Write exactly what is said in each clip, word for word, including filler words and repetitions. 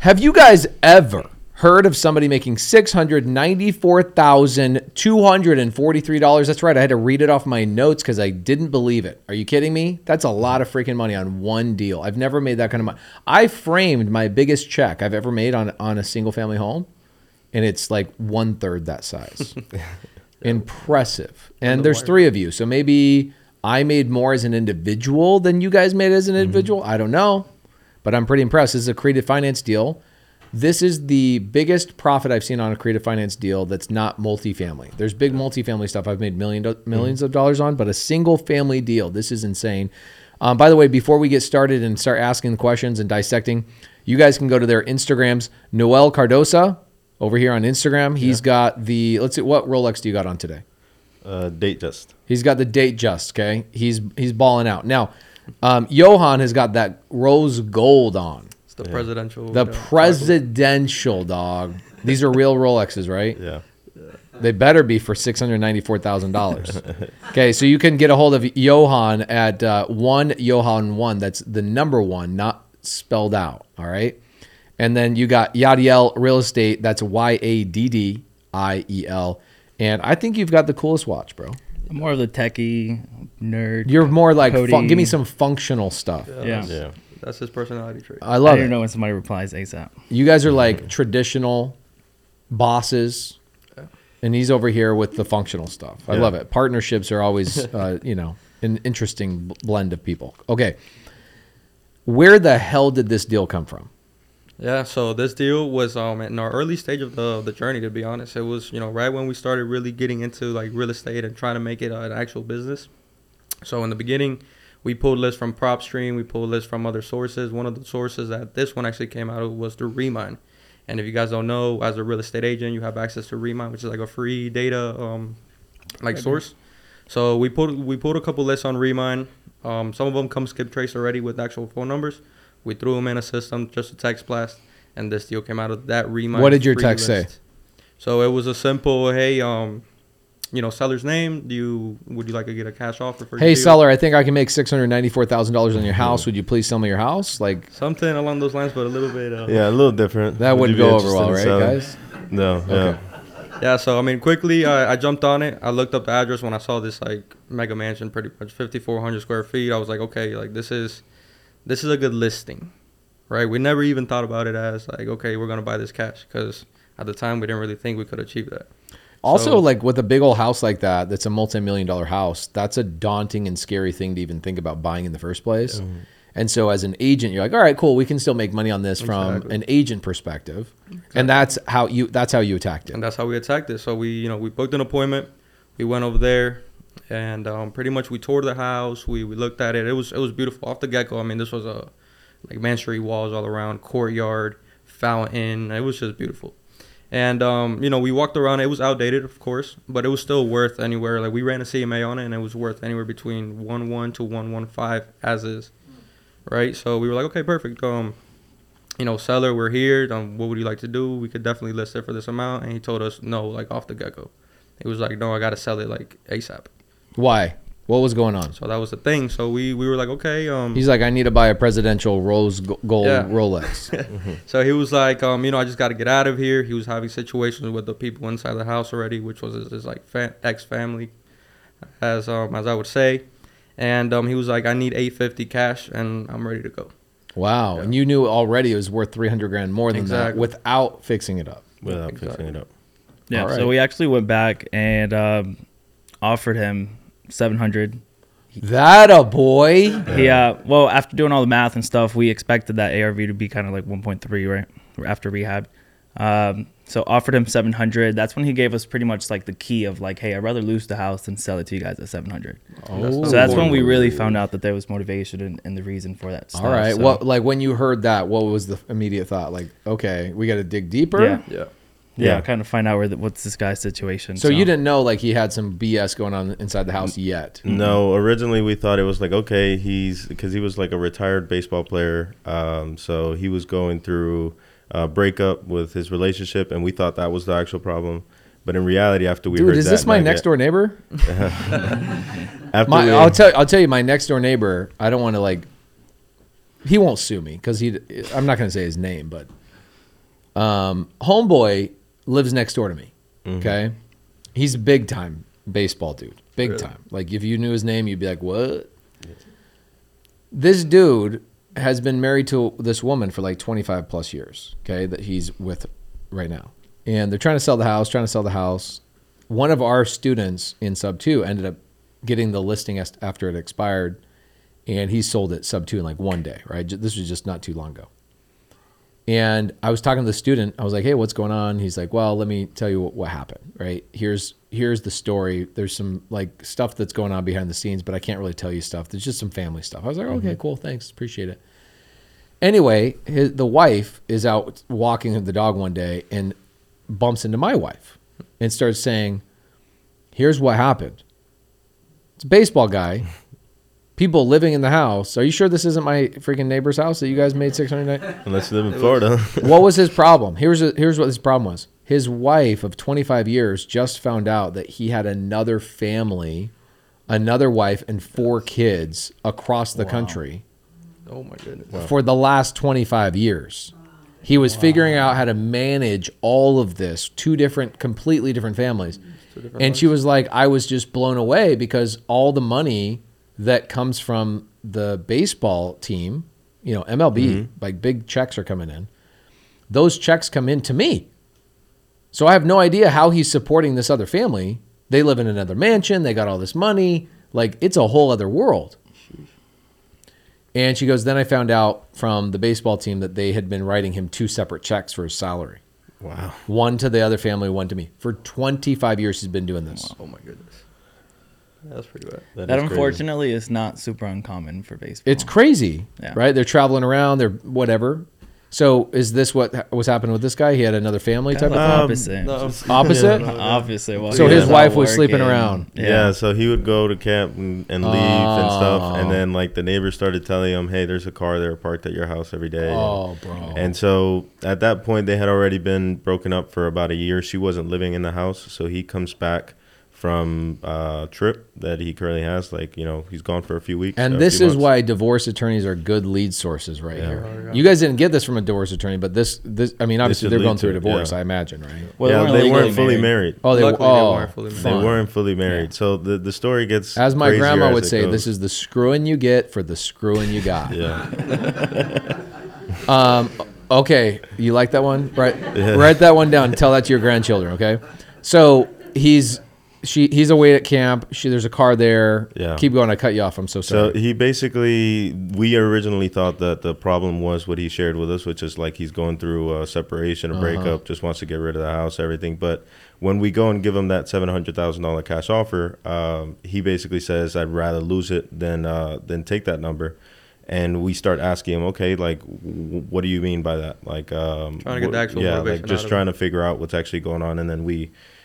Have you guys ever heard of somebody making six hundred ninety-four thousand two hundred forty-three dollars? That's right. I had to read it off my notes because I didn't believe it. Are you kidding me? That's a lot of freaking money on one deal. I've never made that kind of money. I framed my biggest check I've ever made on, on a single family home, and it's like one third that size. Impressive. And there's three of you. So maybe I made more as an individual than you guys made as an individual. Mm-hmm. I don't know, but I'm pretty impressed. This is a creative finance deal. This is the biggest profit I've seen on a creative finance deal that's not multifamily. There's big multifamily stuff I've made million do- millions mm-hmm. of dollars on, but a single family deal, this is insane. Um, by the way, before we get started and start asking questions and dissecting, you guys can go to their Instagrams. Noel Cardosa over here on Instagram. He's yeah. got the, let's see, what Rolex do you got on today? Uh, Datejust. He's got the Datejust, okay? He's he's balling out. Now, um, Johan has got that rose gold on. The yeah. presidential. The uh, presidential, dog. These are real Rolexes, right? Yeah. They better be for six hundred ninety-four thousand dollars. Okay, so you can get a hold of Johan at uh, one Johan one. That's the number one, not spelled out, all right? And then you got Yaddiel Real Estate. That's Y A D D I E L. And I think you've got the coolest watch, bro. I'm more of the techie nerd. You're more like, fun- give me some functional stuff. Yeah. Yeah. Yeah. That's his personality trait. I love I don't it. know when somebody replies ASAP. You guys are like traditional bosses, and he's over here with the functional stuff. I Yeah. love it. Partnerships are always, uh, you know, an interesting blend of people. Okay. Where the hell did this deal come from? Yeah, so this deal was um in our early stage of the the journey, to be honest. It was, you know, right when we started really getting into like real estate and trying to make it uh, an actual business. So in the beginning, we pulled lists from PropStream. We pulled lists from other sources. One of the sources that this one actually came out of was through Remine. And if you guys don't know, as a real estate agent, you have access to Remine, which is like a free data um like source. So we pulled we pulled a couple lists on Remine. Um, some of them come skip trace already with actual phone numbers. We threw them in a system, just a text blast, and this deal came out of that Remine. What did your free text list. say? So it was a simple, hey, um, you know, seller's name. Do you would you like to get a cash offer for? Hey, your deal? seller, I think I can make six hundred ninety-four thousand dollars on your house. Would you please sell me your house? Like Something along those lines, but a little bit. Uh, Yeah, a little different. that Would wouldn't you be go over well, interested right, in guys? selling? No. Yeah. Okay. Yeah, so I mean, quickly, I, I jumped on it. I looked up the address when I saw this like mega mansion, pretty much fifty-four hundred square feet. I was like, okay, like this is, this is a good listing, right? We never even thought about it as like, okay, we're gonna buy this cash, because at the time we didn't really think we could achieve that. Also, So- like with a big old house like that, that's a multi-million dollar house, that's a daunting and scary thing to even think about buying in the first place. Mm. And so as an agent, you're like, all right, cool, we can still make money on this from Exactly. an agent perspective. Exactly. And that's how you that's how you attacked it. And that's how we attacked it. So we, you know, we booked an appointment. We went over there, and um, pretty much we toured the house. We we looked at it. It was it was beautiful off the get go. I mean, this was a like Man Street walls all around, courtyard, fountain. It was just beautiful. And um, you know, we walked around. It was outdated, of course, but it was still worth anywhere. Like we ran a C M A on it, and it was worth anywhere between one one to one one five as is. Right, so we were like, okay, perfect. Um, you know, seller, we're here. Um, what would you like to do? We could definitely list it for this amount. And he told us no, like off the get go. He was like, no, I gotta sell it like ASAP. Why? What was going on? So that was the thing. So we we were like, okay. Um, He's like, I need to buy a presidential rose go- gold Yeah. Rolex. So he was like, um, you know, I just got to get out of here. He was having situations with the people inside the house already, which was his, his like fa- ex family, as um as I would say. And um, he was like, I need eight fifty cash, and I'm ready to go. Wow. Yeah. And you knew already it was worth three hundred grand more than Exactly. that without fixing it up. Without Exactly. fixing it up. Yeah, All right. so we actually went back and um, offered him seven hundred. That a boy. He uh, well, after doing all the math and stuff, we expected that A R V to be kind of like one point three, right, after rehab. Um, so offered him seven hundred. That's when he gave us pretty much like the key of like, hey, I'd rather lose the house than sell it to you guys at seven hundred. Oh. So that's when we really found out that there was motivation and, and the reason for that stuff. All right. So, What like when you heard that, what was the immediate thought? Like, okay, we got to dig deeper. Yeah. Yeah. Yeah, Yeah. kind of find out where the, what's this guy's situation. So, you didn't know like he had some B S going on inside the house yet. No, originally we thought it was like, okay, he's because he was like a retired baseball player. Um, so he was going through a breakup with his relationship, and we thought that was the actual problem. But in reality, after we Dude, heard is that, this my like, next door neighbor? after My, we, I'll tell I'll tell you, my next door neighbor. I don't want to like. He won't sue me because he. I'm not going to say his name, but Um, homeboy lives next door to me. Mm-hmm. Okay, he's a big time baseball dude, big Really? time. Like if you knew his name, you'd be like, "What?" This dude has been married to this woman for like twenty-five plus years. Okay, that he's with right now, and they're trying to sell the house. Trying to sell the house. One of our students in sub two ended up getting the listing as- after it expired, and he sold it sub two in like one day. Right, Ju- this was just not too long ago. And I was talking to the student. I was like, "Hey, what's going on?" He's like, "Well, let me tell you what, what happened. Right? Here's here's the story. There's some like stuff that's going on behind the scenes, but I can't really tell you stuff. There's just some family stuff." I was like, "Okay, cool, thanks, appreciate it." Anyway, his, the wife is out walking the dog one day and bumps into my wife and starts saying, "Here's what happened. It's a baseball guy. People living in the house. Are you sure this isn't my freaking neighbor's house that you guys made six hundred?" Unless you live in Florida. What was his problem? Here's a, here's what his problem was. His wife of twenty-five years just found out that he had another family, another wife, and four kids across the country Oh my goodness. for the last twenty-five years. He was figuring out how to manage all of this, two different, completely different families. Two different And she was like, I was just blown away because all the money that comes from the baseball team, you know, M L B, Mm-hmm. like big checks are coming in. Those checks come in to me. So I have no idea how he's supporting this other family. They live in another mansion. They got all this money. Like, it's a whole other world. And she goes, then I found out from the baseball team that they had been writing him two separate checks for his salary. Wow. One to the other family, one to me. For twenty-five years, he's been doing this. Oh my goodness. That's pretty bad. That That is crazy. unfortunately is not super uncommon for baseball. It's crazy, Yeah. right? They're traveling around, they're whatever. So is this what ha- was happening with this guy? He had another family type Kinda of like thing? opposite. No. Opposite? Yeah, no, no. Obviously. Well, So he his was wife out was sleeping working. around. Yeah. so he would go to camp and, and leave and stuff, Oh. and then like the neighbors started telling him, "Hey, there's a car there parked at your house every day." Oh, bro. And so at that point, they had already been broken up for about a year. She wasn't living in the house, so he comes back from a trip that he currently has. Like, you know, he's gone for a few weeks. And a this few is months. why divorce attorneys are good lead sources right Yeah. here. Oh, yeah. You guys didn't get this from a divorce attorney, but this, this I mean, obviously should they're lead going to through a it, divorce, yeah. I imagine, right? Well, yeah, weren't they legally weren't fully married. Oh, they, Luckily, they oh, weren't fully married. They fun. weren't fully married. So the the story gets As my crazier grandma as would it say, goes. this is the screwing you get for the screwing you got. Yeah. Um, okay, you like that one? Right, Yeah. write that one down. Tell that to your grandchildren. Okay, so he's she he's away at camp. She there's a car there. Yeah. Keep going. I cut you off. I'm so So sorry. he basically, we originally thought that the problem was what he shared with us, which is like he's going through a separation, a Uh-huh. breakup, just wants to get rid of the house, everything. But when we go and give him that seven hundred thousand dollars cash offer, um, he basically says, "I'd rather lose it than uh, than take that number." And we start asking him, okay, like, w- what do you mean by that? Like, um, Trying to get the wh- actual yeah, motivation like just out of trying to figure out what's actually going on, and then we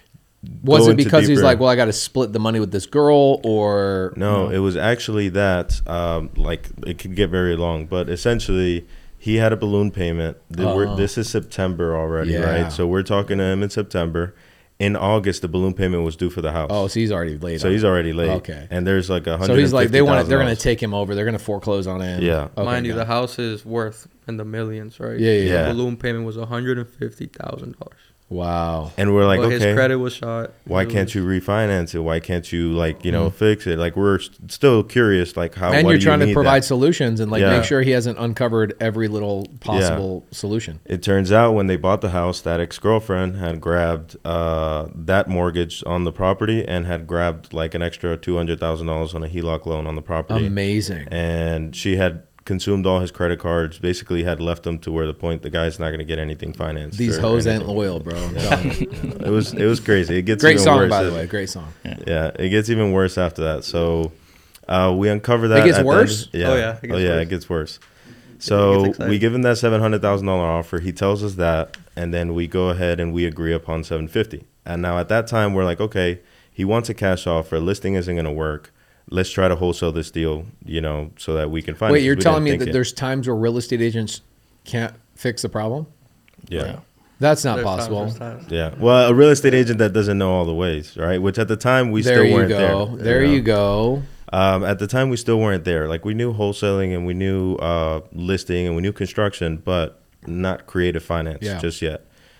Was go it into because he's deeper- like, well, I got to split the money with this girl, or No, it was actually that. Um, like it could get very long, but essentially, he had a balloon payment. Th- we're- Oh. This is September already, Yeah. right? So we're talking to him in September. In August, the balloon payment was due for the house. Oh, so he's already late. so on he's it. already late. Okay. And there's like a hundred. So he's like, they want to, they're going to take him over. They're going to foreclose on him. Yeah. Okay, Mind you, got the it. house is worth in the millions, right? Yeah, yeah, yeah. The balloon payment was one hundred fifty thousand dollars. Wow. And we're like, But okay, his credit was shot. why It can't was- you refinance it? Why can't you like you know Mm. fix it? Like we're st- still curious, like how. And why you're do trying you to need provide that? solutions and like Yeah. make sure he hasn't uncovered every little possible solution. It turns out when they bought the house, that ex-girlfriend had grabbed uh, that mortgage on the property and had grabbed like an extra two hundred thousand dollars on a H E L O C loan on the property. Amazing. And she had consumed all his credit cards, basically had left him to where the point the guy's not going to get anything financed. These or hoes ain't anything. loyal, bro. I'm telling you. It was it was crazy. It gets Great even song, worse by the as- way. Great song. Yeah, it gets even worse after that. So uh, we uncover that. gets at the worse? end- Oh, yeah, it oh gets yeah, worse. it gets worse. It So gets exciting. we give him that seven hundred thousand dollar offer. He tells us that, and then we go ahead and we agree upon seven fifty. And now at that time, we're like, okay, he wants a cash offer. Listing isn't going to work. Let's try to wholesale this deal, you know, so that we can find. Wait, you're telling me that there's times where real estate agents can't fix the problem? yeah. That's not There's times, possible. there's times. Yeah, well, a real estate agent that doesn't know all the ways, right? Which at the time we There still you weren't go. there. There know? you go. Um, at the time, we still weren't there. Like we knew wholesaling and we knew uh, listing and we knew construction, but not creative finance Yeah. just yet.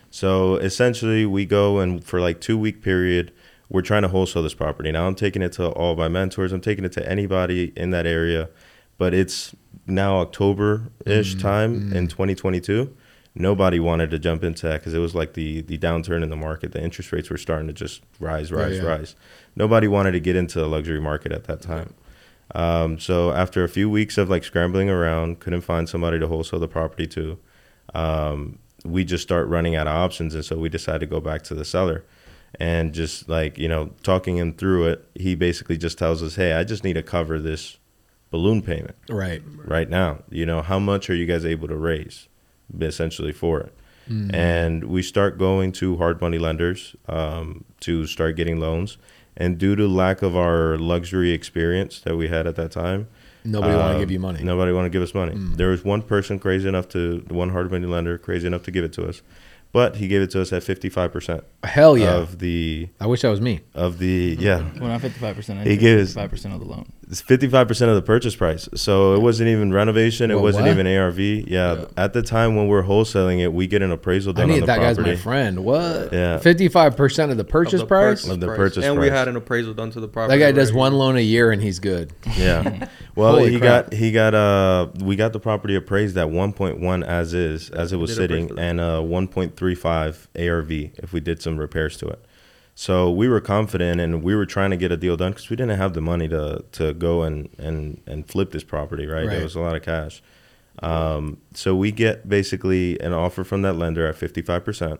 So essentially, we go and for like two week period, we're trying to wholesale this property. Now I'm taking it to all my mentors. I'm taking it to anybody in that area, but it's now October-ish Mm-hmm. time in twenty twenty-two. Nobody wanted to jump into that because it was like the the downturn in the market. The interest rates were starting to just rise, rise, yeah. rise. Nobody wanted to get into the luxury market at that time. Um, so after a few weeks of like scrambling around, couldn't find somebody to wholesale the property to, um, we just start running out of options. And so we decided to go back to the seller and just like, you know, talking him through it. He basically just tells us, hey, I just need to cover this balloon payment Right. right now. You know, how much are you guys able to raise essentially for it? Mm. And we start going to hard money lenders um, to start getting loans. And due to lack of our luxury experience that we had at that time, Nobody want to um, give you money. Nobody want to give us money. Mm. There was one person crazy enough to, one hard money lender crazy enough to give it to us, but he gave it to us at fifty-five percent Hell yeah. of the I wish that was me. of the yeah. Well, not fifty-five percent. He gives- fifty-five percent of the loan. It's fifty-five percent of the purchase price. So it wasn't even renovation. It Well, wasn't what? even A R V. Yeah, Yeah. At the time when we're wholesaling it, we get an appraisal I done on need the that guy's property. my friend. What? Yeah. fifty-five percent of the purchase Of the price? Of the purchase and we price. had an appraisal done to the property. That guy does already. one loan a year and he's good. Yeah. Well, Holy he crap. got he got uh we got the property appraised at one point one as is as it was did sitting appraise it. and uh one point three five A R V if we did some repairs to it. So we were confident and we were trying to get a deal done because we didn't have the money to to go and and and flip this property, right? Right. There was a lot of cash. Um, so we get basically an offer from that lender at fifty-five percent.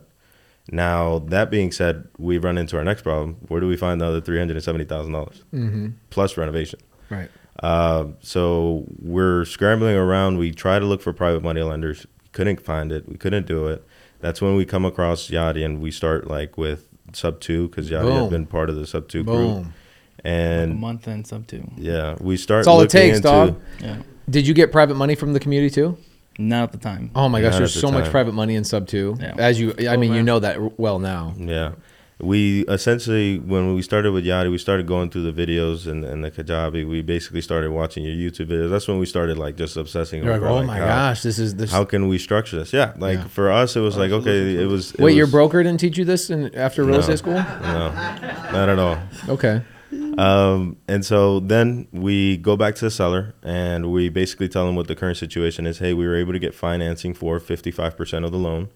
Now, that being said, we run into our next problem. Where do we find the other three hundred seventy thousand dollars Mm-hmm. plus renovation? Right. Uh, so we're scrambling around. We try to look for private money lenders. Couldn't find it. We couldn't do it. That's when we come across Yachty and we start like with sub two because Yachty Boom. had been part of the sub two group. Boom. a And month and sub two. yeah, we start. That's all it looking takes, into, dog. Yeah. Did you get private money from the community too? Not at the time. Oh my gosh, Not there's at the so much time. private money in sub two. Yeah. As you, I Oh, mean, you man. know that well now. Yeah. We essentially, when we started with Yachty, we started going through the videos and, and the Kajabi. We basically started watching your YouTube videos. That's when we started like just obsessing You're like, over oh like, my how, gosh, this is this. how can we structure this? Yeah. Like Yeah. for us, it was like, okay, it was. It Wait, your was- broker didn't teach you this in, after real No. estate school? No, not at all. Okay. Um, and so then we go back to the seller and we basically tell them what the current situation is. Hey, we were able to get financing for fifty-five percent of the loan.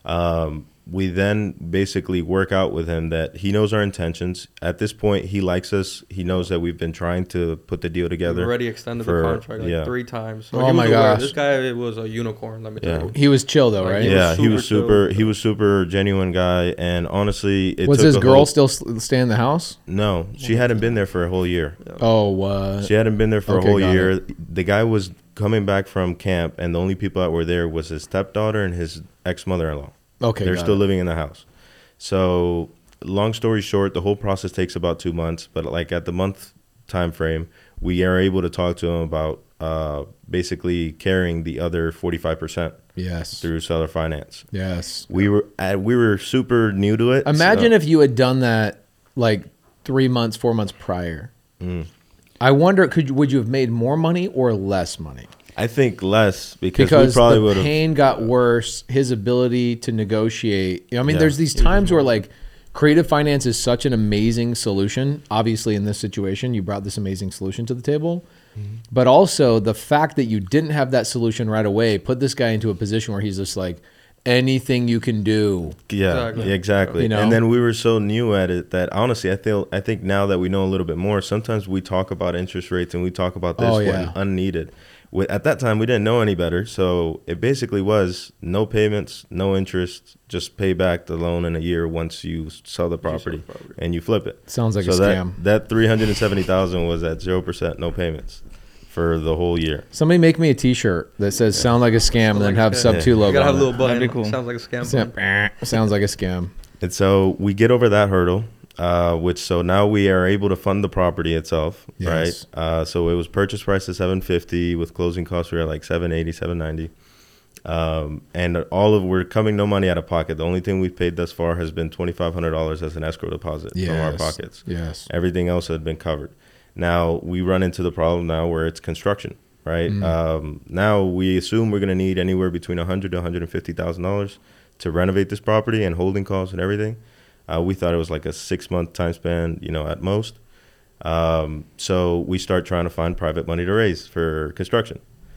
Um, we then basically work out with him that he knows our intentions. At this point, he likes us. He knows that we've been trying to put the deal We've together. already extended for- the contract like yeah. three times. So Oh he was my aware. gosh. This guy was a unicorn. Let me Yeah. tell you. He was chill though, Like, right? he was Yeah, he was super super. chill. He was super genuine guy, and honestly, it Was took his a girl whole- still s- stay in the house? No, she hadn't been there for a whole year. Oh, what? She hadn't been there for Okay, a whole got year. The guy was coming back from camp, and the only people that were there was his stepdaughter and his ex mother-in-law. Okay, They're got still it. living in the house. So, long story short, the whole process takes about two months. But like at the month time frame, we are able to talk to him about uh, basically carrying the other forty-five percent Yes. through seller finance. Yes. We were uh, we were super new to it. Imagine so- if you had done that like three months, four months prior. Mm. I wonder, could you- would you have made more money or less money? I think less because, Because we probably the would have. pain got worse. His ability to negotiate. I mean, Yeah. there's these times where like creative finance is such an amazing solution. Obviously, in this situation, you brought this amazing solution to the table. Mm-hmm. But also the fact that you didn't have that solution right away put this guy into a position where he's just like, anything you can do. Yeah, Exactly. yeah, exactly. You know? And then we were so new at it that honestly, I feel I think now that we know a little bit more, sometimes we talk about interest rates and we talk about this Oh, when yeah. unneeded. Wi- At that time, we didn't know any better, so it basically was no payments, no interest, just pay back the loan in a year once you sell the property, property. and you flip it. Sounds like so a that, scam. That three hundred and seventy thousand was at zero percent, no payments, for the whole year. Somebody make me a T-shirt that says "Sound like a scam" and then Like a have scam. sub two You logo. gotta have a on little button. That'd be cool. Sounds like a scam. it. button. Sounds like a scam. And so we get over that hurdle, uh, which so now we are able to fund the property itself, Yes. right? Uh, so it was purchase price at seven fifty with closing costs we were at like seven eighty, seven ninety. Um, and all of we're coming no money out of pocket. The only thing we've paid thus far has been twenty-five hundred dollars as an escrow deposit from our Yes. pockets. Yes. Everything else had been covered. Now we run into the problem now where it's construction. right? Mm. Um, now we assume we're going to need anywhere between one hundred to one hundred fifty thousand dollars to renovate this property and holding costs and everything. Uh, we thought it was like a six month time span, you know, at most. Um, so we start trying to find private money to raise for construction.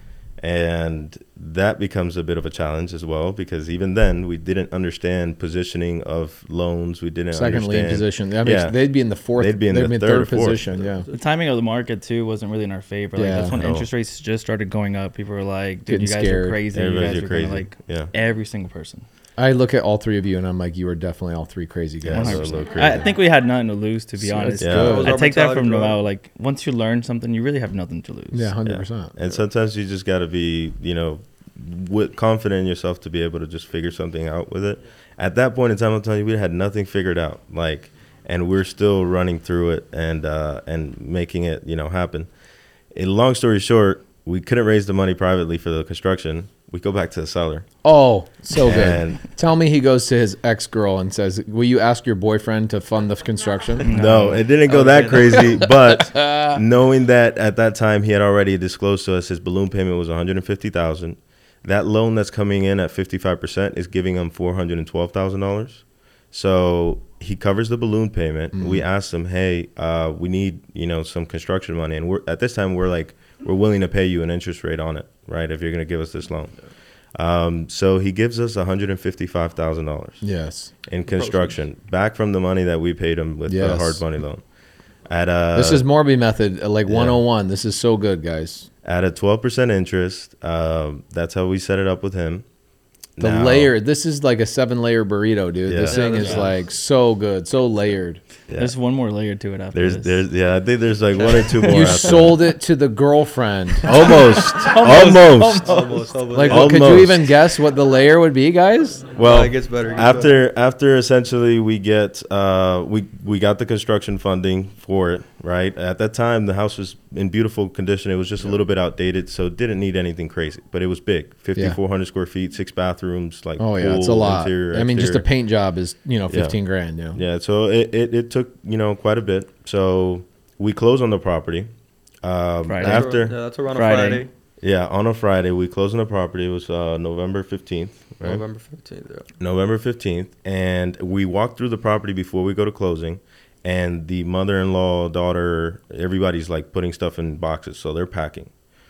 And that becomes a bit of a challenge as well, because even then we didn't understand positioning of loans. We didn't Second understand. lien position. That makes, Yeah. they'd be in the fourth. They'd be in the third third or fourth. position. Yeah. The timing of the market too wasn't really in our favor. Like Yeah. that's when No. interest rates just started going up. People were like, "Dude, Getting you guys scared. are crazy. You Everybody's guys are crazy. gonna like Yeah. every single person." I look at all three of you and I'm like, you are definitely all three crazy Yeah, guys. so a one hundred percent. little crazy. I think we had nothing to lose, to be So honest. it's Yeah. good. That was I our take that from mentality, bro. Noel. Like once you learn something, you really have nothing to lose. Yeah, hundred Yeah. percent. And sometimes you just got to be, you know, with confident in yourself to be able to just figure something out with it. At that point in time, I'm telling you, we had nothing figured out. Like, and we're still running through it and uh, and making it, you know, happen. A long story short, we couldn't raise the money privately for the construction. We go back to the seller. Oh, so good. And Tell me he goes to his ex girl and says, "Will you ask your boyfriend to fund the construction?" no, it didn't go that crazy. But knowing that at that time he had already disclosed to us his balloon payment was one hundred fifty thousand dollars. That loan that's coming in at fifty-five percent is giving him four hundred twelve thousand dollars. So he covers the balloon payment. Mm-hmm. We asked him, hey, uh, we need, you know, some construction money. And we're, at this time, we're like, we're willing to pay you an interest rate on it, right, if you're going to give us this loan. Um, so he gives us one hundred fifty-five thousand dollars Yes. in construction, back from the money that we paid him with the Yes. hard money loan. At a, This is Morby method, uh, like yeah. one oh one. This is so good, guys. at a twelve percent interest. Um, that's how we set it up with him. The Now- layer, this is like a seven layer burrito, dude. Yeah. This thing Yeah, is that's- like so good, so layered. Yeah. There's one more layer to it after There's, this. there's, yeah, I think there's like one or two more. You after. sold it to the girlfriend. Almost, almost. Almost, almost. Like, what, could you Almost. even guess what the layer would be, guys? Well, it gets better. It gets after after essentially we get uh we we got the construction funding for it, right? At that time the house was in beautiful condition. It was just a little bit outdated, so it didn't need anything crazy, but it was big. fifty-four hundred square feet, six bathrooms, like Oh yeah, it's a pool, lot. interior, I mean, just a exterior. paint job is you know Yeah. fifteen grand. Yeah. Yeah, so it, it, it took, you know, quite a bit. So we closed on the property. Um, Friday. That's after around- yeah, that's around Friday. a Friday, Yeah, on a Friday, we closed on the property. It was uh, November fifteenth, right? November fifteenth. Yeah. November fifteenth. And we walked through the property before we go to closing. And the mother-in-law, daughter, everybody's like putting stuff in boxes. So they're packing.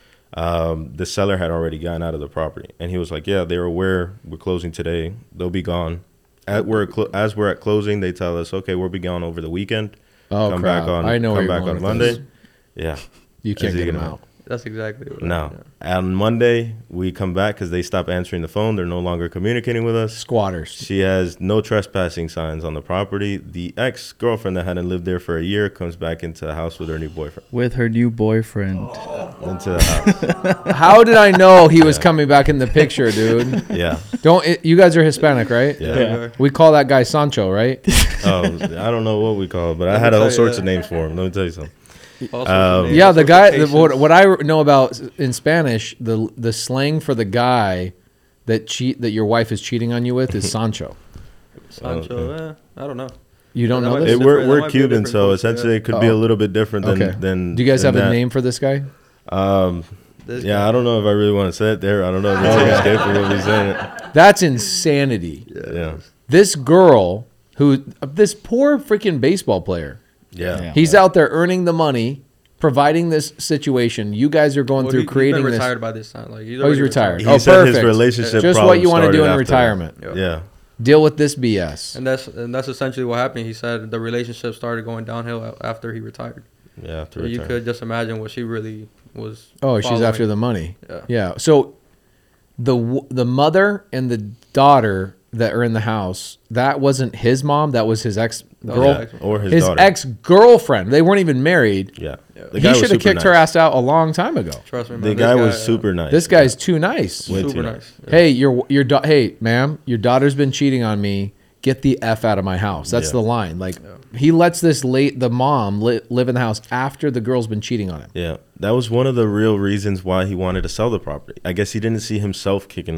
Um, the seller had already gotten out of the property. And he was like, yeah, they're aware we're closing today. They'll be gone. At, we're, clo- as we're at closing, they tell us, okay, we'll be gone over the weekend. Oh come crap! back on, I know where come you're back going on with Monday. this. Yeah. You can't Is he get them gonna- out. That's exactly what. No. Yeah. On Monday, we come back because they stop answering the phone. They're no longer communicating with us. Squatters. She has no trespassing signs on the property. The ex-girlfriend that hadn't lived there for a year comes back into the house with her new boyfriend. with her new boyfriend. Into the house. How did I know he was coming back in the picture, dude? Yeah. Don't it, you guys are Hispanic, right? Yeah. Yeah. We call that guy Sancho, right? Um, I don't know what we call it, but I Let me had all tell you sorts that. of names for him. Let me tell you something. Also, Um, names, Yeah, the also guy. The, locations. what, what I know about in Spanish, the the slang for the guy that cheat that your wife is cheating on you with is Sancho. Sancho. Okay. eh, I don't know. You don't That know might this? be It, we're different- that we're might be a Cuban, different so culture, essentially yeah. it could be Oh. a little bit different than. Okay. than Do you guys than have a that. name for this guy? Um, This yeah, guy. I don't know if I really want to say it there. I don't know if it's Okay. okay for me saying it. That's insanity. Yeah. This girl who this poor freaking baseball player. Yeah. Yeah. He's out there earning the money, providing this situation. You guys are going Well, through he, creating he's been this. retired by this time. Like he's, Oh, he's already retired. He Oh, said his perfect. relationship Just what problem you want to do started in after retirement. Yeah. Yeah. Deal with this B S. And that's and that's essentially what happened. He said the relationship started going downhill a- after he retired. Yeah. After So you return. could just imagine what she really was. Oh, she's following. after the money. Yeah. Yeah. So the w- the mother and the daughter that are in the house, that wasn't his mom. That was his ex That was girl. his ex- Or his, His daughter. ex girlfriend. They weren't even married. Yeah. Yeah. The He guy was should have super kicked her nice. ass out a long time ago. Trust me, man. The this guy was uh, super nice. This guy's too nice. Way super too nice. nice. Yeah. Hey, your your da- hey, ma'am, your daughter's been cheating on me. Get the f out of my house. That's Yeah. the line. Like Yeah. he lets this late the mom li- live in the house after the girl's been cheating on him. Yeah, that was one of the real reasons why he wanted to sell the property. I guess he didn't see himself kicking them out,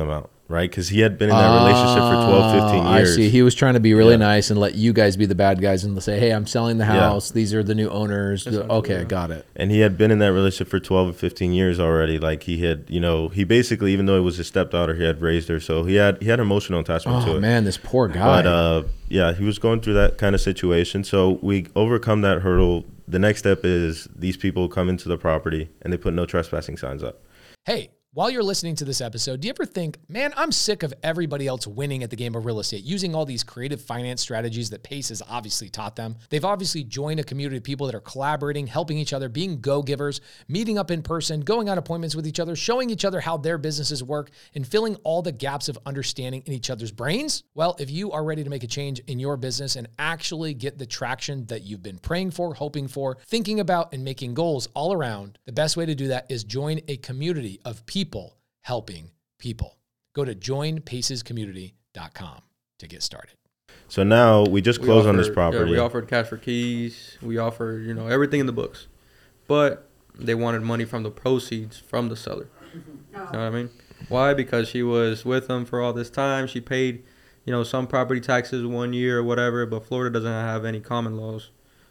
right? Because he had been in that relationship for twelve, fifteen Oh, years. I see. He was trying to be really Yeah. nice and let you guys be the bad guys and say, "Hey, I'm selling the Yeah. house. These are the new owners." Essentially, Okay, yeah. got it. And he had been in that relationship for twelve or fifteen years already. Like he had, you know, he basically, even though it was his stepdaughter, he had raised her. So he had he had emotional attachment to Oh it. man, this poor guy. But uh, yeah, he was going through that kind of situation. So we overcome that hurdle. The next step is these people come into the property and they put no trespassing signs up. Hey, while you're listening to this episode, do you ever think, man, I'm sick of everybody else winning at the game of real estate, using all these creative finance strategies that Pace has obviously taught them? They've obviously joined a community of people that are collaborating, helping each other, being go-givers, meeting up in person, going on appointments with each other, showing each other how their businesses work, and filling all the gaps of understanding in each other's brains. Well, if you are ready to make a change in your business and actually get the traction that you've been praying for, hoping for, thinking about, and making goals all around, the best way to do that is join a community of people helping people. Go to join paces community dot com to get started. So now we just We closed on this offered- property. Yeah, we offered cash for keys. We offered, you know, everything in the books. But they wanted money from the proceeds from the seller. You know what I mean? Why? Because she was with them for all this time. She paid, you know, some property taxes one year or whatever, but Florida doesn't have any common laws.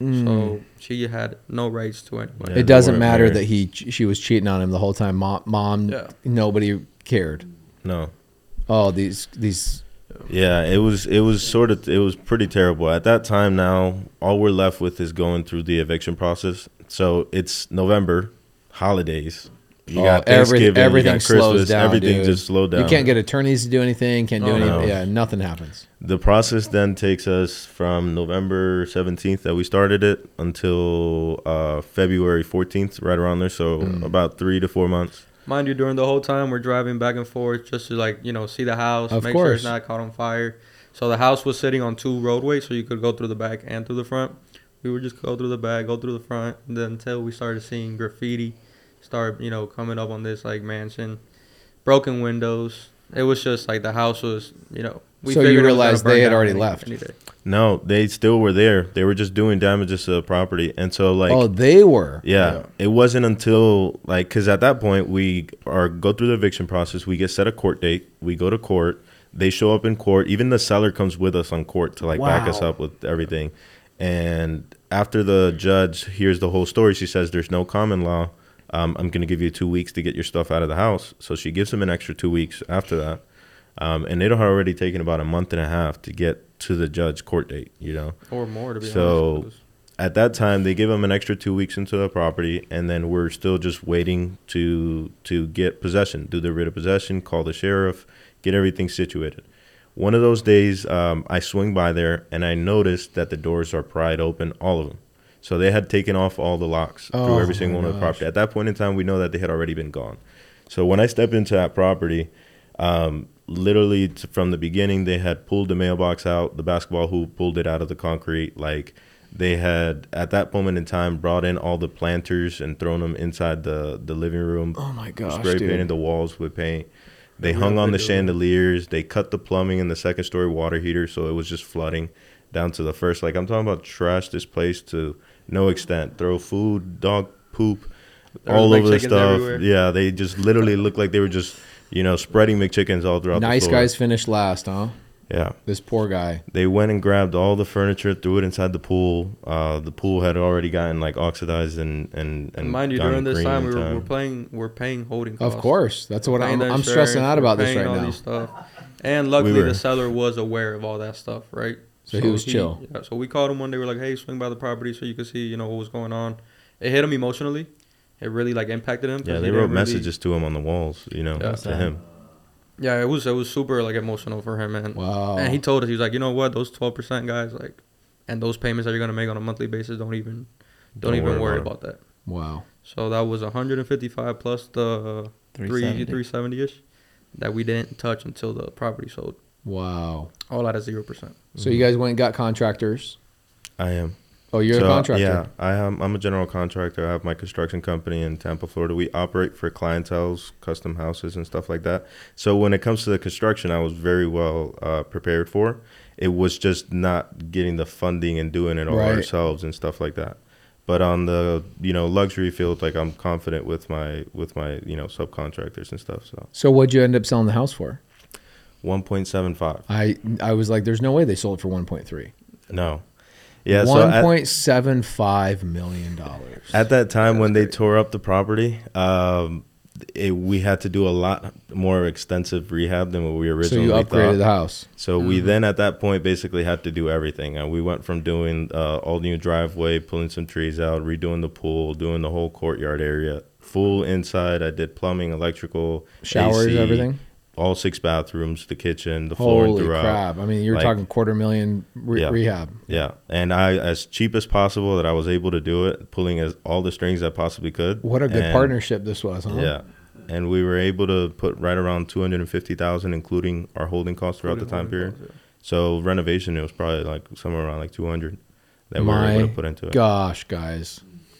So she had no rights to anyone. Yeah, it they doesn't weren't matter married. that he she was cheating on him the whole time. Mom, mom Yeah. nobody cared. No. Oh, these these. Yeah, it was it was sort of it was pretty terrible at that time. Now all we're left with is going through the eviction process. So it's November, holidays. You Oh, got every- Thanksgiving, everything you got Christmas, slows down, everything dude. just slowed down. You can't get attorneys to do anything. Can't do Oh, anything. no. Yeah, nothing happens. The process then takes us from November seventeenth that we started it until uh, February fourteenth, right around there. So Mm. about three to four months. Mind you, during the whole time, we're driving back and forth just to, like, you know, see the house, Of make sure course. it's not caught on fire. So the house was sitting on two roadways, so you could go through the back and through the front. We would just go through the back, go through the front, and then until we started seeing graffiti start, you know, coming up on this, like, mansion. Broken windows. It was just, like, the house was, you know. We So you figured it was gonna realized burn they had down already any- left. any day. No, they still were there. They were just doing damages to the property. And so, like, oh, they were. yeah, Yeah. it wasn't until, like, because at that point, we are go through the eviction process. We get set a court date. We go to court. They show up in court. Even the seller comes with us on court to, like, back us Wow. up with everything. And after the judge hears the whole story, she says, there's no common law. Um, I'm going to give you two weeks to get your stuff out of the house. So she gives him an extra two weeks after that. Um, and it had already taken about a month and a half to get to the judge court date, you know. Or more, to be So- honest. with us. At that time, they give him an extra two weeks into the property, and then we're still just waiting to to get possession, do the writ of possession, call the sheriff, get everything situated. One of those days, um, I swing by there, and I noticed that the doors are pried open, all of them. So they had taken off all the locks Oh, through every single my one of the gosh. property. At that point in time, we know that they had already been gone. So when I step into that property, um, literally t- from the beginning, they had pulled the mailbox out, the basketball hoop, pulled it out of the concrete. Like, they had, at that moment in time, brought in all the planters and thrown them inside the, the living room. Oh my gosh, Spray dude. painted the walls with paint. They Yeah, hung on they the do. chandeliers. They cut the plumbing in the second story water heater, so it was just flooding down to the first. Like, I'm talking about trash this place to no extent. Throw food, dog poop, There was all over the McChickens stuff. everywhere. Yeah, they just literally looked like they were just, you know, spreading McChickens all throughout the Nice floor. guys finished last, huh? Yeah. This poor guy. They went and grabbed all the furniture, threw it inside the pool. Uh, the pool had already gotten like oxidized and and, and And mind you, gone during this green time, in we were, time. we're playing, we're paying holding costs. Of course. That's what Paying I'm, the I'm stressing insurance, out we're about this paying right all now. these stuff. And luckily, were. the seller was aware of all that stuff, right? So he was chill. Yeah, so we called him one day. We're like, "Hey, swing by the property so you could see, you know, what was going on." It hit him emotionally. It really like impacted him. 'cause Yeah, he they didn't wrote really- messages to him on the walls, you know, Yeah. to him. Yeah, it was it was super like emotional for him, man. Wow. And he told us, he was like, "You know what? Those twelve percent guys, like, and those payments that you're gonna make on a monthly basis, don't even, don't, Don't even worry worry about about that." Wow. So that was one hundred fifty-five plus the three three seventy ish that we didn't touch until the property sold. Wow. All out of zero percent. So you guys went and got contractors. I am. Oh, you're So, a contractor. Yeah, I am. I'm a general contractor. I have my construction company in Tampa, Florida. We operate for clientele's custom houses and stuff like that. So when it comes to the construction, I was very well uh, prepared for. It was just not getting the funding and doing it all Right. ourselves and stuff like that. But on the you know luxury field, like I'm confident with my with my you know subcontractors and stuff. So So what'd you end up selling the house for? one point seven five. I I was like, there's no way they sold it for one point three. No. Yeah, so one at, point seven five million dollars. at that time when they tore up the property, um, it, we had to do a lot more extensive rehab than what we So originally you upgraded thought. the house. So we then at that point basically had to do everything. And we went from doing uh, all new driveway, pulling some trees out, redoing the pool, doing the whole courtyard area, full inside. I did plumbing, electrical, Showers, A C, everything? all six bathrooms, the kitchen, the flooring Holy throughout. crap. I mean, you're Like, talking quarter million re- Yeah. rehab. Yeah, and I as cheap as possible that I was able to do it, pulling as all the strings I possibly could. What a good And- partnership this was, huh? Yeah, and we were able to put right around two hundred and fifty thousand, including our holding costs throughout the time period. So renovation, it was probably like somewhere around like two hundred that we were My able to put into it. gosh, guys.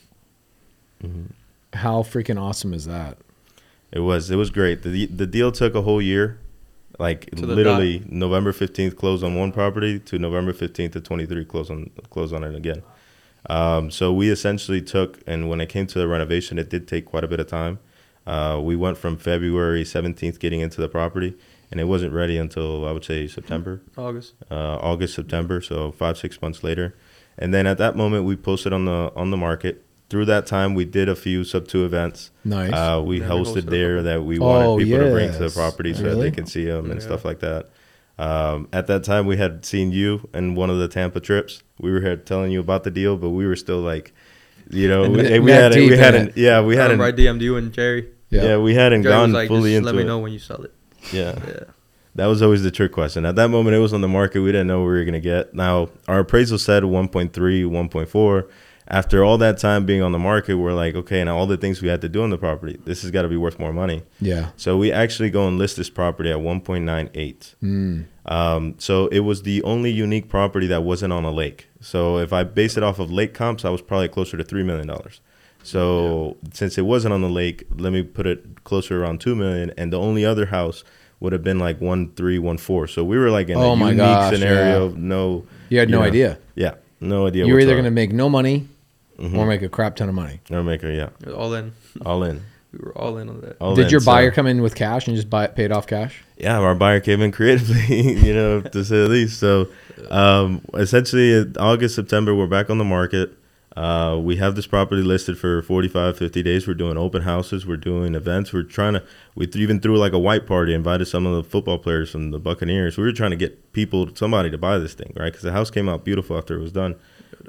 Mm-hmm. How freaking awesome is that? It was it was great. the The deal took a whole year, like To the literally November fifteenth close on one property to November fifteenth to twenty-three close on close on it again. Um, so we essentially took, and when it came to the renovation, it did take quite a bit of time. Uh, we went from February seventeenth getting into the property, and it wasn't ready until I would say September, August. uh, August, September. So five six months later, and then at that moment we posted on the on the market. Through that time, we did a few sub two events. Nice. Uh, we Yeah, we hosted hosted a there couple. that we wanted Oh, people to bring to the yes. property so that Really? they can see them and Yeah. stuff like that. Um, at that time, we had seen you in one of the Tampa trips. We were here telling you about the deal, but we were still like, you know, And we, neck we had deep we in hadn't, it. yeah, we I hadn't, remember I D M'd you and Jerry. yeah, we hadn't Jerry was gone like, fully just into let me it. know when you sell it. Yeah. Yeah. That was always the trick question. At that moment, it was on the market. We didn't know what we were going to get. Now, our appraisal said one point three, one point four. After all that time being on the market, we're like, okay, now all the things we had to do on the property, this has got to be worth more money. Yeah. So we actually go and list this property at one point nine eight. Mm. Um, so it was the only unique property that wasn't on a lake. So if I base it off of lake comps, I was probably closer to three million dollars. So since it wasn't on the lake, let me put it closer around two million. And the only other house would have been like one three, one four. So we were like in Oh a my unique gosh, scenario. yeah. No, You had no know, idea. Yeah, no idea. You were either whatsoever. going to make no money Mhm. or make a crap ton of money. or make a yeah, It was all in. all in. We were all in on that. All Did in. your So- buyer come in with cash and just buy it, paid off cash? Yeah, our buyer came in creatively, you know, to say the least. So, um, essentially, in August, September, we're back on the market. Uh, we have this property listed for forty-five, fifty days. We're doing open houses. We're doing events. We're trying to, we th- even threw like a white party, invited some of the football players from the Buccaneers. We were trying to get people, somebody to buy this thing, right? Because the house came out beautiful after it was done.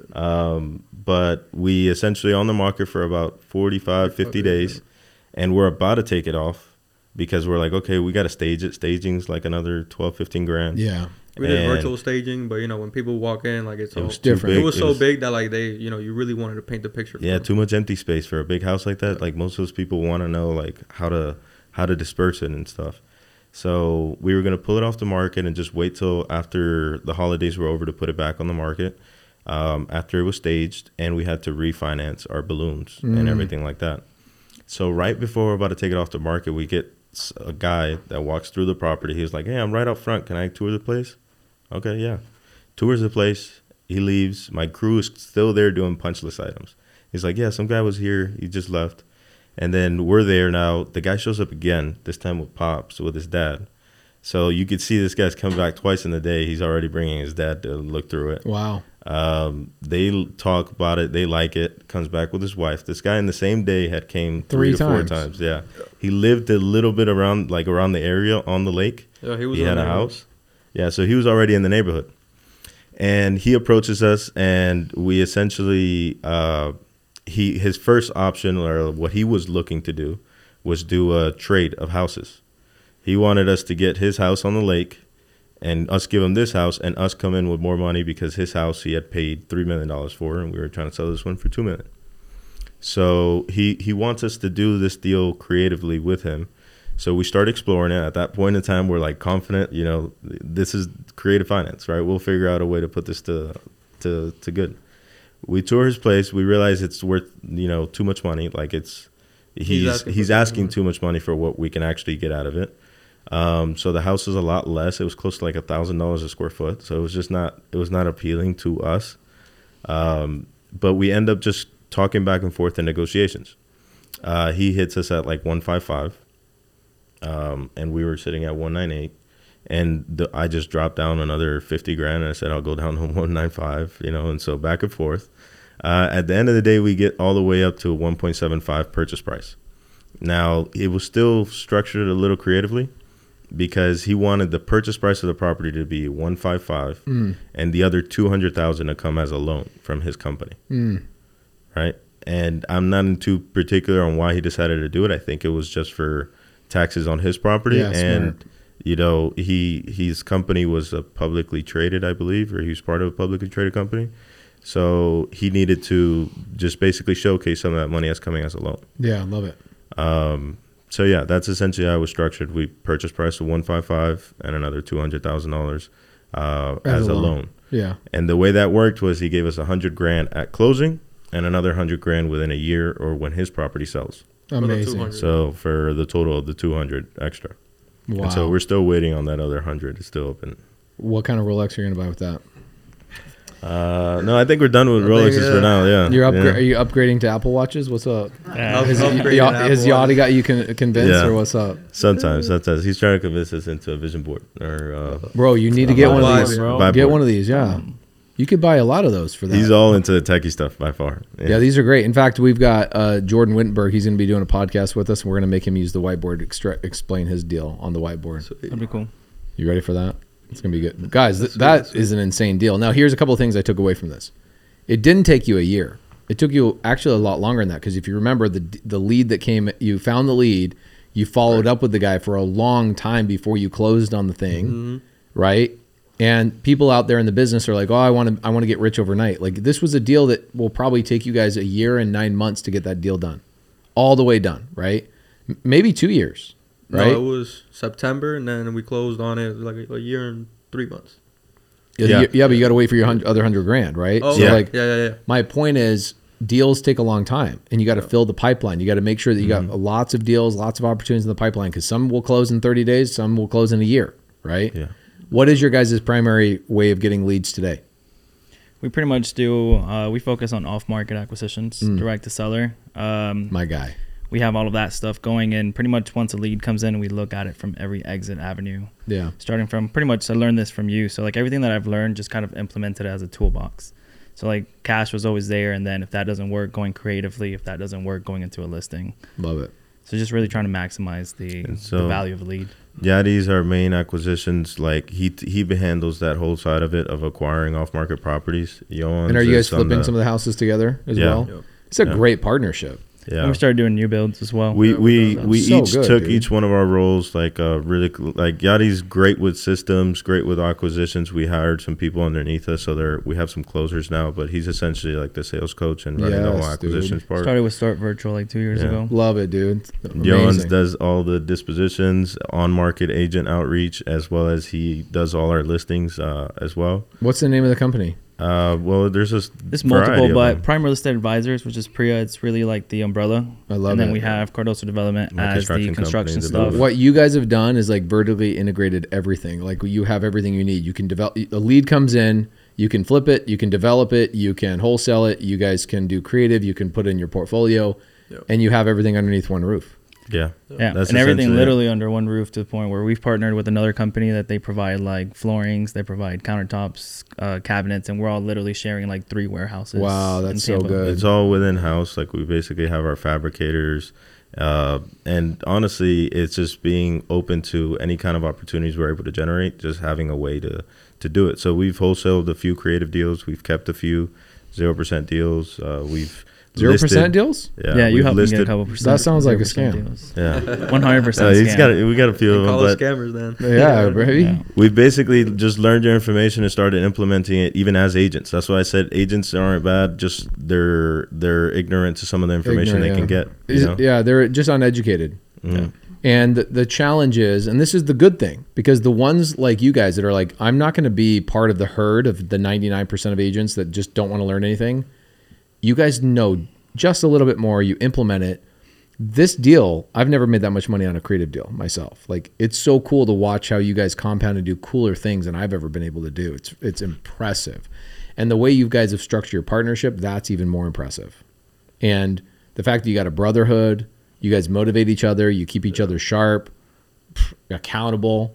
Um, but we essentially on the market for about forty-five, fifty days, and we're about to take it off because we're like, okay, we got to stage it. Staging's like another twelve, fifteen grand. Yeah. We did And- virtual staging, but you know when people walk in, like it's It all was too different. big. It was so big that like they, you know, you really wanted to paint the picture. For Yeah, them. too much empty space for a big house like that. Like most of those people want to know like how to how to disperse it and stuff. So we were gonna pull it off the market and just wait till after the holidays were over to put it back on the market. Um, after it was staged, and we had to refinance our balloons Mm. and everything like that. So right before we're about to take it off the market, we get s- a guy that walks through the property. He was like, "Hey, I'm right up front. Can I tour the place?" Okay, yeah. Tours the place. He leaves. My crew is still there doing punch list items. He's like, "Yeah, some guy was here. He just left." And then we're there now. The guy shows up again, this time with Pops, with his dad. So you could see this guy's come back twice in the day. He's already bringing his dad to look through it. Wow. Um, they l- talk about it. They like it. Comes back with his wife. This guy in the same day had came Three three, to four times. times. Yeah, he lived a little bit around, like around the area on the lake. Yeah, he was. He on had a there. house. Yeah, so he was already in the neighborhood, and he approaches us, and we essentially, uh, he his first option or what he was looking to do was do a trade of houses. He wanted us to get his house on the lake, and us give him this house, and us come in with more money because his house he had paid three million dollars for, and we were trying to sell this one for two million. So he he wants us to do this deal creatively with him. So we start exploring it. At that point in time, we're like confident, you know, this is creative finance, right? We'll figure out a way to put this to to to good. We tour his place. We realize it's worth, you know, too much money. Like it's he's He's he's asking asking, for too much money. too much money for what we can actually get out of it. Um, so the house is a lot less. It was close to like a thousand dollars a square foot. So it was just not it was not appealing to us. Um, but we end up just talking back and forth in negotiations. Uh, he hits us at like one fifty-five. Um, and we were sitting at one ninety-eight, And the, I just dropped down another fifty grand, and I said I'll go down to one ninety-five, you know, and so back and forth. Uh, at the end of the day, we get all the way up to a one point seven five purchase price. Now, it was still structured a little creatively because he wanted the purchase price of the property to be one fifty-five mm. and the other two hundred thousand to come as a loan from his company. Mm. Right? And I'm not too particular on why he decided to do it. I think it was just for taxes on his property. Yeah, and, smart. you know, he his company was a publicly traded, I believe, or he was part of a publicly traded company. So he needed to just basically showcase some of that money as coming as a loan. Yeah, I love it. Um, so, yeah, that's essentially how it was structured. We purchase price of one fifty-five and another two hundred thousand dollars uh, as, as a loan. loan. Yeah. And the way that worked was he gave us one hundred grand at closing and another one hundred grand within a year or when his property sells. Amazing. So for the total of the two hundred extra. Wow. And so we're still waiting on that other one hundred. It's still open. What kind of Rolex are you going to buy with that? Uh, no, I think we're done with I Rolexes think, uh, for now. Yeah. You're upgra- yeah. Are you upgrading to Apple Watches? What's up? Yeah. Has, Upgrading y- to has Apple Yachty Watch. got you con- convinced Yeah. or what's up? Sometimes, sometimes he's trying to convince us into a vision board or. Uh, Bro, you need to get one of Vibe, these. bro. Vibe Get board. one of these, yeah. You could buy a lot of those for that. He's all into the techie stuff by far. Yeah, these are great. In fact, we've got uh, Jordan Wittenberg. He's going to be doing a podcast with us, and we're going to make him use the whiteboard to extra- explain his deal on the whiteboard. That'd be cool. You ready for that? It's going to be good. Guys, th- that is an insane deal. Now, here's a couple of things I took away from this. It didn't take you a year. It took you actually a lot longer than that because if you remember the the lead that came, you found the lead, you followed right. up with the guy for a long time before you closed on the thing, mm-hmm. right? And people out there in the business are like, "Oh, I want to I want to get rich overnight." Like this was a deal that will probably take you guys a year and nine months to get that deal done. All the way done, right? M- maybe two years, right? No, it was September, and then we closed on it like a, a year and three months. Yeah, yeah, yeah, but you got to wait for your hundred, other hundred grand, right? Oh, so yeah. like, yeah, yeah, yeah. My point is, deals take a long time, and you got to yeah. fill the pipeline. You got to make sure that you mm-hmm. got lots of deals, lots of opportunities in the pipeline, because some will close in thirty days, some will close in a year, right? Yeah. What is your guys' primary way of getting leads today? We pretty much do. Uh, we focus on off-market acquisitions, mm. direct to seller. Um, My guy. We have all of that stuff going in. Pretty much once a lead comes in, we look at it from every exit avenue. Yeah. Starting from pretty much, I learned this from you. So like everything that I've learned, just kind of implemented as a toolbox. So like cash was always there, and then if that doesn't work, going creatively. If that doesn't work, going into a listing. Love it. So just really trying to maximize the, so, the value of a lead. Yadi's our main acquisitions. Like he he handles that whole side of it of acquiring off market properties. Yohan's and are you guys is on flipping the- some of the houses together as Yeah. well? Yep. It's a Yeah. great partnership. Yeah. And we started doing new builds as well. We we So we each good, took dude. each one of our roles like uh really cl- like Yadi's great with systems, great with acquisitions. We hired some people underneath us, so there we have some closers now. But he's essentially like the sales coach and running the whole Yes, acquisitions part. Started with Start Virtual like two years Yeah. ago. Love it, dude. Jones Amazing. does all the dispositions, on market agent outreach, as well as he does all our listings uh, as well. What's the name of the company? Uh, well, there's just There's multiple, but Prime Real Estate Advisors, which is Priya, it's really like the umbrella. I love and then it. we have Cardoso Development My as the construction construction company, stuff. developer. What you guys have done is like vertically integrated everything. Like you have everything you need. You can develop, a lead comes in, you can flip it, you can develop it, you can wholesale it, you guys can do creative, you can put it in your portfolio, Yep. and you have everything underneath one roof. yeah, Yeah, That's and everything essentially it. literally under one roof to the point where we've partnered with another company that they provide like floorings, they provide countertops, uh, cabinets, and we're all literally sharing like three warehouses. Wow, in that's so Tampa. good. It's all within house. Like we basically have our fabricators, uh, and honestly, it's just being open to any kind of opportunities we're able to generate. Just having a way to to do it. So we've wholesaled a few creative deals. We've kept a few zero percent deals. Uh, we've Zero listed- percent deals? Yeah, Yeah, you we've helped me get a listed- couple percent. That sounds like a zero percent scam. deals. Yeah, one hundred percent uh, he's scam. got. We got a few of Call them, us but scammers then. Yeah, baby. Yeah. we've basically just learned your information and started implementing it even as agents. That's why I said agents aren't bad. Just they're they're ignorant to some of the information Ignorant, they yeah. can get. Is You it- know? yeah, they're just uneducated. Mhm. And the, the challenge is, and this is the good thing, because the ones like you guys that are like, I'm not going to be part of the herd of the ninety-nine percent of agents that just don't want to learn anything. You guys know just a little bit more. You implement it. This deal, I've never made that much money on a creative deal myself. Like, it's so cool to watch how you guys compound and do cooler things than I've ever been able to do. It's it's impressive. And the way you guys have structured your partnership, that's even more impressive. And the fact that you got a brotherhood, you guys motivate each other, you keep each other sharp, accountable,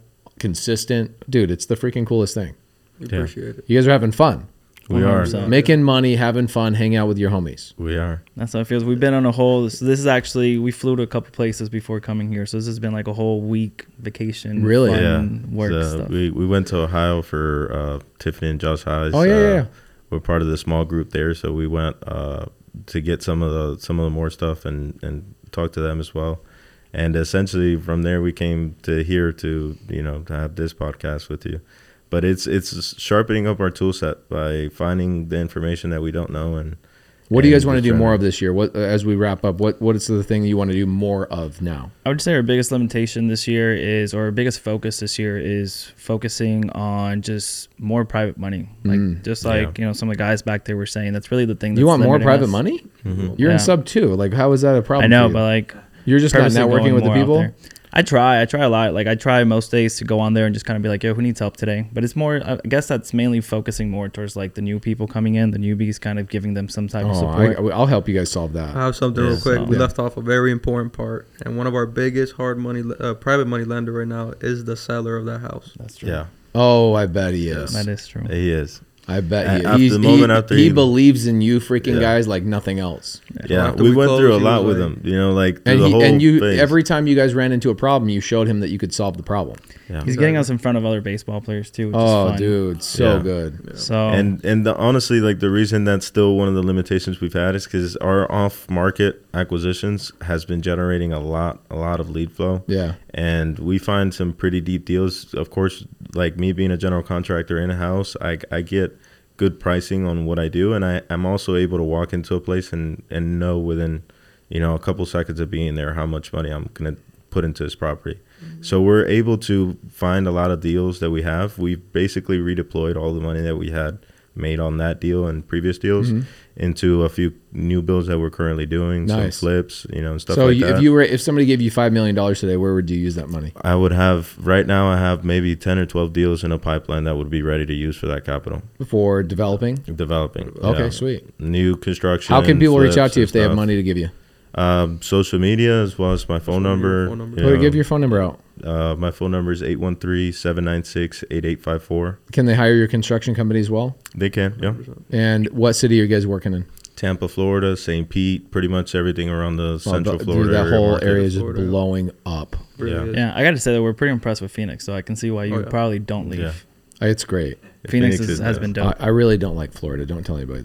consistent. Dude, it's the freaking coolest thing. We appreciate it. You guys are having fun. We one hundred are. percent. Making money, having fun, hang out with your homies. We are. That's how it feels. We've been on a whole. So this is actually we flew to a couple places before coming here. So this has been like a whole week vacation. Really? fun, Yeah. Work So stuff. we we went to Ohio for uh, Tiffany and Josh Highs. Oh, yeah, uh, yeah, yeah. We're part of the small group there, so we went uh, to get some of the some of the more stuff and and talk to them as well. And essentially from there we came to here to you know to have this podcast with you. But it's it's sharpening up our tool set by finding the information that we don't know. And What do you and guys want to just do trying more of this year? What as we wrap up? What what is the thing you want to do more of now? I would say our biggest limitation this year is, or our biggest focus this year is focusing on just more private money. Like Mm. just like Yeah. you know some of the guys back there were saying, that's really the thing. That's You want more limiting private us. money? Mhm. You're Yeah. in sub two. Like, how is that a problem? I know, for you? but like You're just not purposely networking going with the more out people. there. I try. I try a lot. Like I try most days to go on there and just kind of be like, yo, who needs help today? But it's more, I guess that's mainly focusing more towards like the new people coming in, the newbies, kind of giving them some type of Oh, support. I, I'll help you guys solve that. I have something Yeah, real quick. so- we Yeah. left off a very important part, and one of our biggest hard money, uh, private money lender right now is the seller of that house. That's true. Yeah, Oh, I bet he is. That is true. he is. I bet A- he after is. the He's, moment he, after he he- believes in you freaking Yeah. guys like nothing else. Yeah, After we, we went closed, through a he lot was with like- him. You know, like through And the he, whole and you phase. every time you guys ran into a problem, you showed him that you could solve the problem. Yeah. He's getting us in front of other baseball players too, which is Oh, fun. dude, so Yeah. good. So And and the, honestly, like the reason that's still one of the limitations we've had is because our off-market acquisitions has been generating a lot, a lot of lead flow, Yeah. and we find some pretty deep deals. Of course, like me being a general contractor in a house, I I get good pricing on what I do, and I I'm also able to walk into a place and and know within, you know, a couple seconds of being there how much money I'm gonna put into this property. So we're able to find a lot of deals that we have. We've basically redeployed all the money that we had made on that deal and previous deals Mhm. into a few new builds that we're currently doing, Nice. some flips, you know, and stuff So like you, that. if you were, if somebody gave you five million dollars today, where would you use that money? I would have right now. I have maybe ten or twelve deals in a pipeline that would be ready to use for that capital. For developing? Developing. Okay, yeah. sweet. New construction. How can people reach out flips to you and if they have stuff. money to give you? Um, social media as well as my phone media, number. phone number. you Well, know. give your phone number out. Uh, my phone number is eight one three, seven nine six, eight eight five four. Can they hire your construction company as well? They can, yeah. And what city are you guys working in? Tampa, Florida, Saint Pete, pretty much everything around the Oh, Central but- Florida dude, that area whole market. area is just Florida. blowing up. Really Yeah. is. yeah, I got to say that we're pretty impressed with Phoenix, so I can see why you Oh, yeah. probably don't leave. Yeah. It's great. Phoenix, Phoenix is, is has nice. been I, dope. I really don't like Florida. Don't tell anybody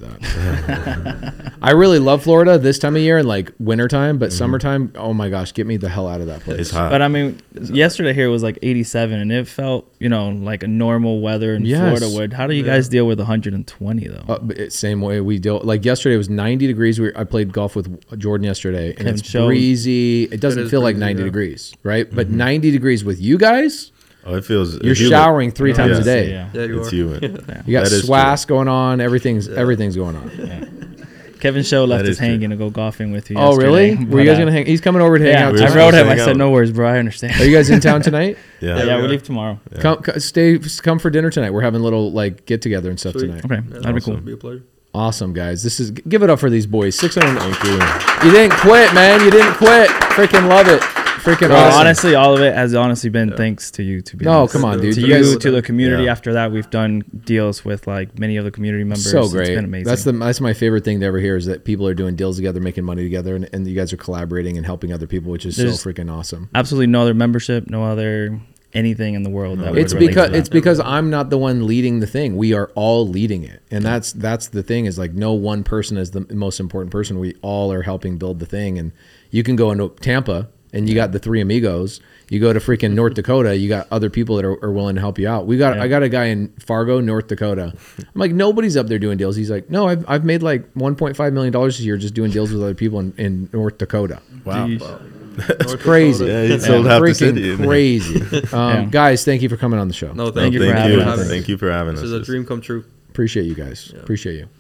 that. I really love Florida this time of year and like wintertime, but summertime, oh my gosh, get me the hell out of that place. It's hot. But I mean, yesterday here was like eighty-seven, and it felt, you know, like a normal weather in Yes. Florida would. How do you Yeah. guys deal with one hundred twenty though? Uh, but it's same way we deal. Like yesterday was ninety degrees. We I played golf with Jordan yesterday, and Kevin it's showed- breezy. It doesn't It is feel like breezy, ninety yeah. degrees, right? But ninety degrees with you guys, oh, it feels. you're humid. showering three times Yeah. a day. Yeah. Yeah, you It's are. humid. You got That is swass going on. Everything's everything's going on. Kevin Show left That us is true. hanging to go golfing with you. Oh really? yesterday, Were you but, guys uh, gonna hang? He's coming over to hang Yeah, out. We I were tonight. wrote supposed him. to I hang said, out. no worries, bro. I understand. Are you guys in town tonight? Yeah. yeah, Yeah, we we're- leave tomorrow. Yeah. Come, co- stay, come for dinner tonight. We're having a little like get together and stuff Sweet. tonight. Okay, Yeah, that'd be cool. awesome. Be a pleasure. Awesome, guys. This is give it up for these boys. Six hundred. Thank you. You didn't quit, man. You didn't quit. Freaking love it. Freaking Bro, awesome. honestly, all of it has honestly been thanks to you. To be No, honest. come on, dude. To You you, guys- to the community. Yeah. After that, we've done deals with like many of the community members. so It's great. been amazing. That's the that's my favorite thing to ever hear is that people are doing deals together, making money together, and, and you guys are collaborating and helping other people, which is There's- so freaking awesome. absolutely no other membership, no other anything in the world. That It's would relate because to that. it's because I'm not the one leading the thing. We are all leading it, and that's that's the thing. Is like no one person is the most important person. We all are helping build the thing, and you can go into Tampa and you got the three amigos. You go to freaking North Dakota, you got other people that are, are willing to help you out. We got Yeah. I got a guy in Fargo, North Dakota. I'm like, nobody's up there doing deals. He's like, no, I've I've made like one point five million dollars this year just doing deals with other people in, in North Dakota. Wow. It's crazy. Yeah, he sold half the Freaking city. in there. crazy. Um, Yeah. Guys, thank you for coming on the show. No, thank, Thank you you. for Thank having you. us. Thank you for having This us. is a dream come true. Appreciate you guys. Appreciate you.